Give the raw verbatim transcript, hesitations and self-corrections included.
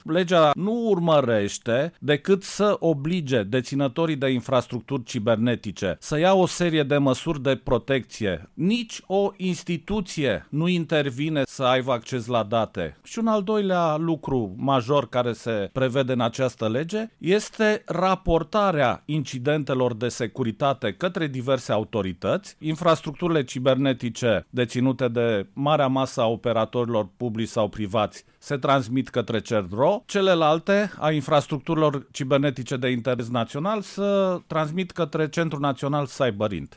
Legea nu urmărește decât să oblige deținătorii de infrastructuri cibernetice să ia o serie de măsuri de protecție. Nici o instituție nu intervine să aibă acces la date. Și un al doilea lucru major care se prevede în această lege este raportarea incidentelor de securitate către diverse autorități. Infrastructurile cibernetice deținute de marea masă a operatorilor publici sau privați se transmit către CERT-R O, celelalte a infrastructurilor cibernetice de interes național să transmit către Centrul Național Cyberint.